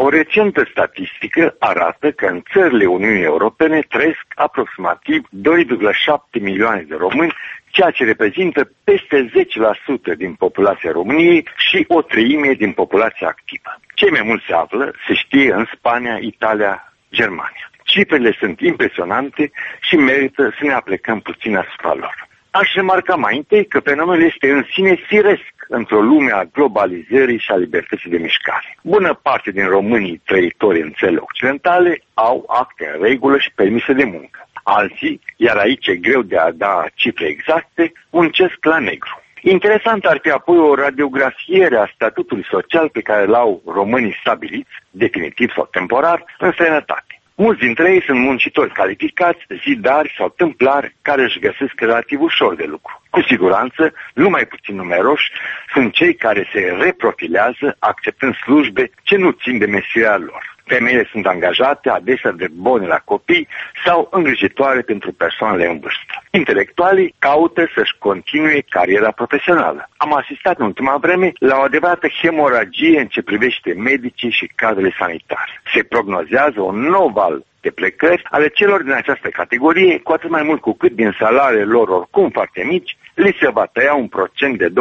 O recentă statistică arată că în țările Uniunii Europene trăiesc aproximativ 2,7 milioane de români, ceea ce reprezintă peste 10% din populația României și o treime din populația activă. Cei mai mulți se află, se știe, în Spania, Italia, Germania. Cifrele sunt impresionante și merită să ne aplecăm puțin asupra lor. Aș remarca mai întâi că fenomenul este în sine firesc într-o lume a globalizării și a libertății de mișcare. Bună parte din românii trăitori în țările occidentale au acte în regulă și permise de muncă. Alții, iar aici e greu de a da cifre exacte, muncesc la negru. Interesant ar fi apoi o radiografiere a statutului social pe care l-au românii stabiliți, definitiv sau temporar, în străinătate. Mulți dintre ei sunt muncitori calificați, zidari sau tâmplari care își găsesc relativ ușor de lucru. Cu siguranță, nu mai puțin numeroși sunt cei care se reprofilează acceptând slujbe ce nu țin de meseria lor. Femeile sunt angajate adesea de bone la copii sau îngrijitoare pentru persoanele în vârstă. Intelectualii caută să-și continue cariera profesională. Am asistat în ultima vreme la o adevărată hemoragie în ce privește medicii și cadrele sanitare. Se prognozează un nou val de plecări ale celor din această categorie, cu atât mai mult cu cât din salariile lor oricum foarte mici, li se va tăia un procent de 25%.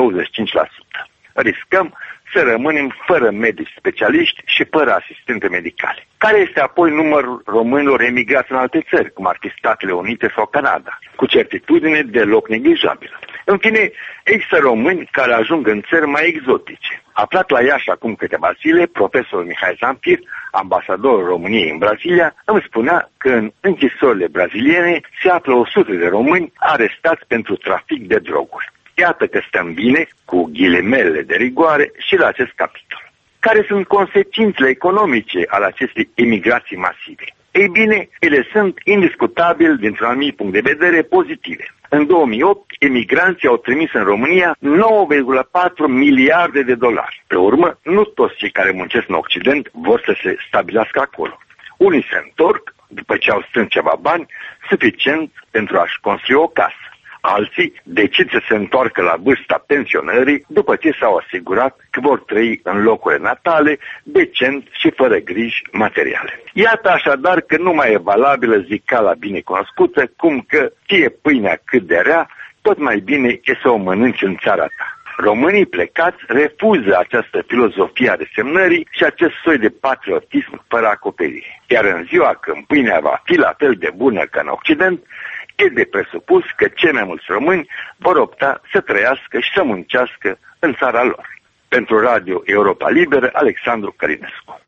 Riscăm să rămânem fără medici specialiști și fără asistente medicale. Care este apoi numărul românilor emigrați în alte țări, cum ar fi Statele Unite sau Canada? Cu certitudine deloc neglijabilă. În fine, există români care ajung în țări mai exotice. Aflat la Iași acum câteva zile, profesorul Mihai Zamfir, ambasadorul României în Brazilia, îmi spunea că în închisorile braziliene se află 100 de români arestați pentru trafic de droguri. Iată că stăm bine, cu ghilimele de rigoare, și la acest capitol. Care sunt consecințele economice ale acestei emigrații masive? Ei bine, ele sunt indiscutabil, dintr-un anumit punct de vedere, pozitive. În 2008, emigranții au trimis în România 9,4 miliarde de dolari. Pe urmă, nu toți cei care muncesc în Occident vor să se stabilească acolo. Unii se întorc, după ce au strâns ceva bani, suficient pentru a-și construi o casă. Alții decid să se întoarcă la vârsta pensionării după ce s-au asigurat că vor trăi în locurile natale, decent și fără griji materiale. Iată așadar că nu mai e valabilă zicala binecunoscută, cum că fie pâinea cât de rea, tot mai bine e să o mănânci în țara ta. Românii plecați refuză această filozofie a resemnării și acest soi de patriotism fără acoperire. Iar în ziua când pâinea va fi la fel de bună ca în Occident, e de presupus că cei mai mulți români vor opta să trăiască și să muncească în țara lor. Pentru Radio Europa Liberă, Alexandru Călinescu.